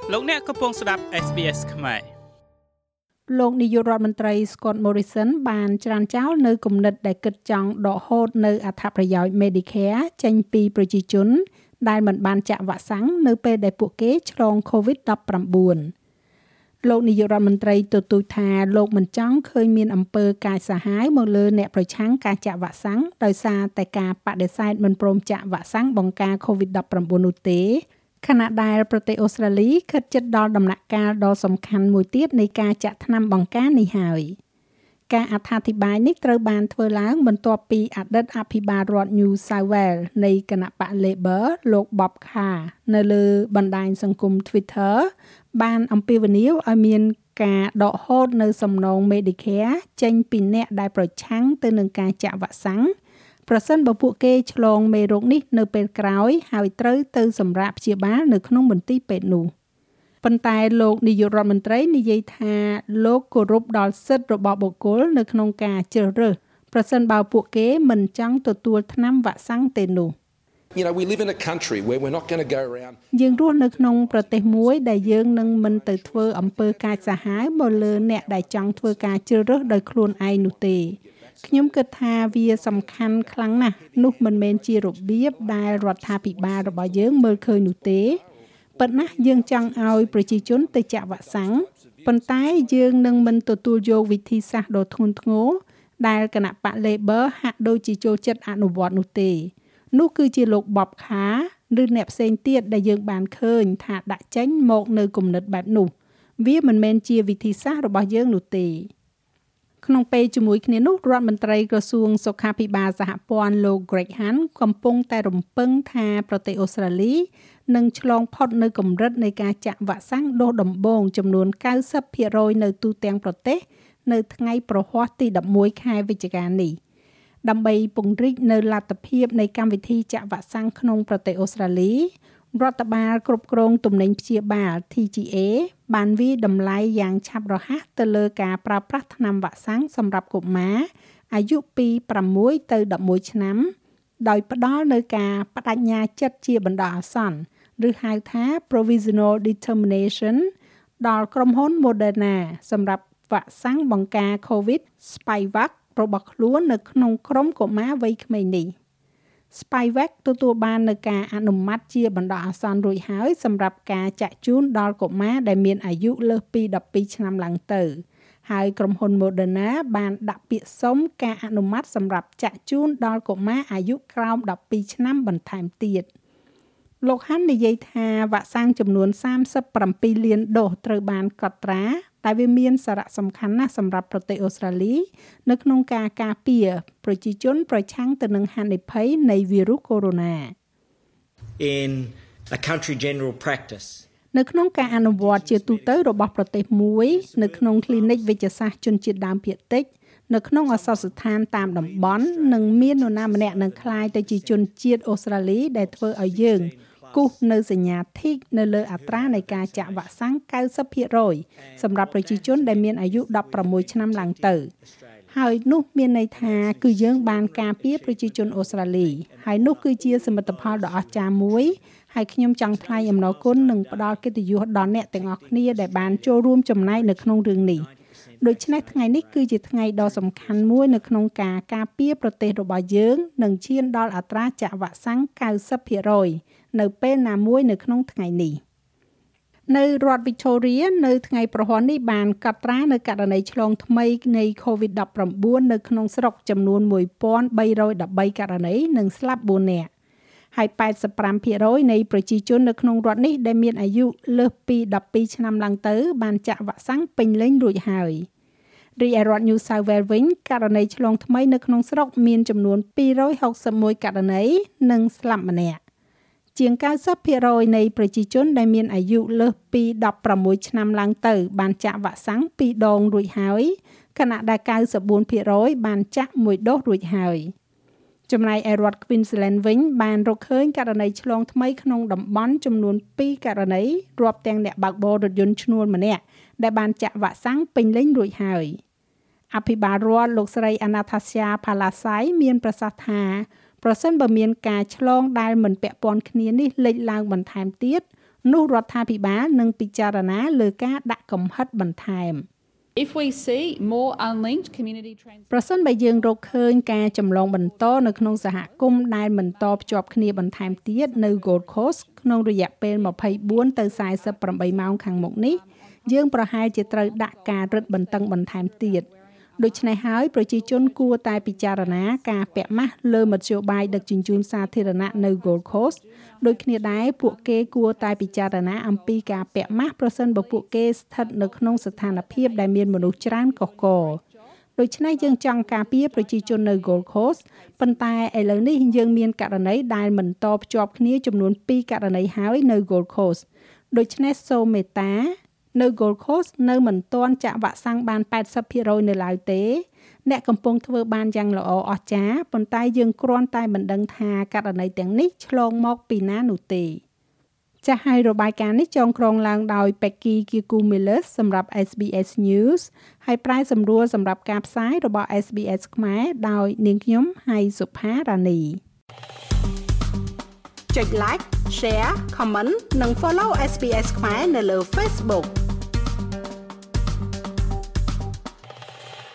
លោកអ្នកកំពុងស្ដាប់ SBS ខ្មែរលោកនាយករដ្ឋមន្ត្រី Scott Morrison បានច្រានចោលនៅគំនិតដែលគិតចង់ដកហូតនៅអត្ថប្រយោជន៍ Medicare ចេញពីប្រជាជនដែលមិនបានចាក់វ៉ាក់សាំងនៅពេលដែលពួកគេឆ្លង COVID-19 លោកនាយករដ្ឋមន្ត្រីទទូចថាលោកមិនចង់ឃើញមានអំពើកាចសាហាវមកលើអ្នកប្រឆាំងការចាក់វ៉ាក់សាំងដោយសារតែការបដិសេធមិនព្រមចាក់វ៉ាក់សាំងបង្ការ COVID-19 នោះទេខណៈដែលប្រទេសអូស្ត្រាលីខិតជិតដល់ដំណាក់កាលដ៏សំខាន់មួយទៀតនៃការចាក់ថ្នាំបង្ការនេះហើយការអត្ថាធិប្បាយនេះត្រូវបានធ្វើឡើងបន្ទាប់ពីអតីតអភិបាលរដ្ឋ New South Wales នៃគណៈបក Labor លោក Bob Carr នៅលើបណ្ដាញសង្គម Twitter បានអំពាវនាវឲ្យមានការដកហូតនៅសំណង Medicare ចេញពីអ្នកដែលប្រឆាំងទៅនឹងការចាក់វ៉ាក់សាំងប្រសិនបើពួកគេឆ្លងមេរោគនេះនៅពេលក្រោយហើយត្រូវទៅសម្រាកព្យាបាលនៅក្នុងមន្ទីរពេទ្យនោះប៉ុន្តែលោកនាយករដ្ឋមន្ត្រីនិយាយថាលោកគោរពដល់សិទ្ធិរបស់បុគ្គលនៅក្នុងការជ្រើសរើសប្រសិនបើពួកគេមិនចង់ទទួលថ្នាំវ៉ាក់សាំងទេនោះ we live in a country where we're not going to go around យើងរស់នៅក្នុងប្រទេសមួយដែលយើងនឹងមិនទៅធ្វើអំពើកាចសាហាវមកលើអ្នកដែលចង់ធ្វើការជ្រើសរើសដោយខ្លួនឯងនោះទេខ្ញុំគិតថាវាសំខាន់ខ្លាំងណាស់នោះមិនមែនជារបៀបដែលរដ្ឋាភិបាលរបស់យើងមើលឃើញនោះទេប៉ុន្តែយើងចង់ឲ្យប្រជាជនទៅចាក់វ៉ាក់សាំងប៉ុន្តែយើងនឹងមិនទទួលយកវិធីសាស្ត្រដ៏ធ្ងន់ធ្ងរដែលគណៈបក Labor ហាក់ដូចជាចូលចិត្តអនុវត្តនោះទេនោះគឺជាលោក Bob Carr ឬអ្នកផ្សេងទៀតដែលយើងបានឃើញថាដាក់ចេញមកនៅគំនិតបែបនោះវាមិនមែនជាវិធីសាស្ត្ររបស់យើងនោះទេក្នុងពេលជាមួយគ្នានោះរដ្ឋមន្ត្រីក្រសួងសុខាភិបាលសហព័ន្ធលោក Greg Hunt កំពុងតែរំពឹងថាប្រទេសអូស្ត្រាលីនឹងឆ្លងផុតនៅកម្រិតនៃការចាក់វ៉ាក់សាំងដូសដំបូងចំនួន 90% នៅទូទាំងប្រទេសនៅថ្ងៃប្រហ័សទី11ខែវិច្ឆិកានេះដើម្បីពង្រីកនៅលទ្ធភាពនៃកម្មវិធីចាក់វ៉ាក់សាំងក្នុងប្រទេសអូស្ត្រាលីរដ្ឋបាលគ្រប់គ្រងទំនិញព្យាបាល TGA បានវាយតម្លៃយ៉ាងឆាប់រហ័សទៅលើការប្រើប្រាស់ថ្នាំវ៉ាក់សាំងសម្រាប់កុមារអាយុពី6ទៅ11ឆ្នាំដោយផ្ដល់នូវការបដិញ្ញាចិត្តជាបណ្ដោះអាសន្នឬហៅថា Provisional Determination ដល់ក្រុមហ៊ុន Moderna សម្រាប់វ៉ាក់សាំងបង្ការ COVID Spikevax របស់ខ្លួននៅក្នុងក្រុមកុមារវ័យក្មេងនេះSpikevax ទទួលបាននូវការអនុម័តជាបណ្ដោះអាសន្នរួចហើយសម្រាប់ការចាក់ជូនដល់កុមារដែលមានអាយុលើសពី12ឆ្នាំឡើងទៅហើយក្រុមហ៊ុន Moderna បានដាក់ពាក្យសុំការអនុម័តសម្រាប់ចាក់ជូនដល់កុមារអាយុក្រោម12ឆ្នាំបន្ថែមទៀតលោកហាន់និយាយថាវ៉ាក់សាំងចំនួន37លានដូសត្រូវបានកត់ត្រាតែវាមានសារៈសំខាន់ណាស់សម្រាប់ប្រទេសអូស្ត្រាលីនៅក្នុងការការពារប្រជាជនប្រឆាំងទៅនឹងហានិភ័យនៃវីរុសកូវីដ in a country general practice នៅក្នុងការអនុវត្តជាទូទៅរបស់ប្រទេសមួយនៅក្នុង clinic វេជ្ជសាស្ត្រជនជាតិដើមភាគតិចនៅក្នុងឱសថស្ថានតាមតំបន់នឹងមាននរណាម្នាក់នឹងក្លាយទៅជាជនជាតិអូស្ត្រាលីដែលធ្វើឲ្យយើងគូសនៅសញ្ញាធីកនៅលើអត្រានៃការចាក់វ៉ាក់សាំង 90% សម្រាប់ប្រជាជនដែលមានអាយុ16ឆ្នាំឡើងទៅហើយនោះមានន័យថាគឺយើងបានការពារប្រជាជនអូស្ត្រាលីហើយនោះគឺជាសមិទ្ធផលដ៏អស្ចារ្យមួយហើយខ្ញុំចង់ថ្លែងអំណរគុណនិងផ្ដល់កិត្តិយសដល់អ្នកទាំងអស់គ្នាដែលបានចូលរួមចំណែកនៅក្នុងរឿងនេះដូច្នេះថ្ងៃនេះគឺជាថ្ងៃដ៏សំខាន់មួយនៅក្នុងការការពារប្រទេសរបស់យើងនិងឈានដល់អត្រាចាក់វ៉ាក់សាំង 90% នៅពេលណាមួយនៅក្នុងថ្ងៃនេះនៅរដ្ឋ Victoria នៅថ្ងៃប្រហ័សនេះបានកត់ត្រានៅករណីឆ្លងថ្មីនៃ COVID-19 នៅក្នុងស្រុកចំនួន 1313 ករណីនិងស្លាប់4នាក់ហើយ 85% នៃប្រជាជននៅក្នុងរដ្ឋនេះដែលមានអាយុលើសពី12ឆ្នាំឡើងទៅបានចាក់វ៉ាក់សាំងពេញលេញរួចហើយរីឯរដ្ឋ New South Wales វិញករណីឆ្លងថ្មីនៅក្នុងស្រុកមានចំនួន261ករណីនិងស្លាប់ម្នាក់ជាង 90% នៃប្រជាជនដែលមានអាយុលើសពី16ឆ្នាំឡើងទៅបានចាក់វ៉ាក់សាំង2ដងរួចហើយខណៈដែល 94% បានចាក់1ដូសរួចហើយចំណែកឯរដ្ឋ Queensland វិញបានរកឃើញករណីឆ្លងថ្មីក្នុងតំបន់ចំនួន2ករណីរាប់ទាំងអ្នកបើកបររថយន្តឈ្នួលម្នាក់ដែលបានចាក់វ៉ាក់សាំងពេញលេញរួចហើយអភិបាលរដ្ឋលោកស្រី Anastasia Palaszczuk មានប្រសាសន៍ថាប្រសិនបើមានការឆ្លងដែលមិនពាក់ព័ន្ធគ្នានេះលេចឡើងបន្ថែមទៀតនោះរដ្ឋាភិបាលនឹងពិចារណាលើការដាក់កំហិតបន្ថែម If we see more unlinked community transmission ប្រសិនបើយើងរកឃើញការចម្លងបន្តនៅក្នុងសហគមន៍ដែលបន្តភ្ជាប់គ្នាបន្ថែមទៀតនៅ Gold Coast ក្នុងរយៈពេល24ទៅ48ម៉ោងខាងមុខនេះយើងប្រហែលជាត្រូវដាក់ការរឹតបន្តឹងបន្ថែមទៀតដូច្នេះហើយប្រជាជនគួរតែពិចារណាការពាក់ម៉ាស់លើមធ្យោបាយដឹកជញ្ជូនសាធារណៈនៅ Gold Coast ដូចគ្នាដែរពួកគេគួរតែពិចារណាអំពីការពាក់ម៉ាស់ប្រសិនបើពួកគេស្ថិតនៅក្នុងស្ថានភាពដែលមានមនុស្សច្រើនកុះករដូច្នេះយើងចង់ការពារប្រជាជននៅ Gold Coast ប៉ុន្តែឥឡូវនេះយើងមានករណីដែលមិនតភ្ជាប់គ្នាចំនួន2ករណីហើយនៅ Gold Coast ដូច្នេះសូមមេត្តានៅ Gold Coast នៅមិនទាន់ចាក់វ៉ាក់សាំងបាន 80% នៅឡើយទេអ្នកកំពុងធ្វើបានយ៉ាងល្អអស្ចារ្យប៉ុន្តែយើងគ្រាន់តែមិនដឹងថាករណីទាំងនេះឆ្លងមកពីណានោះទេចាស់ហើយរបាយការណ៍នេះចងក្រងឡើងដោយ Becky Kikumilis សម្រាប់ SBS News ហើយប្រាយសម្រួលសម្រាប់ការផ្សាយរបស់ SBS ខ្មែរដោយនាងខ្ញុំហៃសុផារ៉ានីចុច like share comment និង follow SBS ខ្មែរនៅលើ Facebook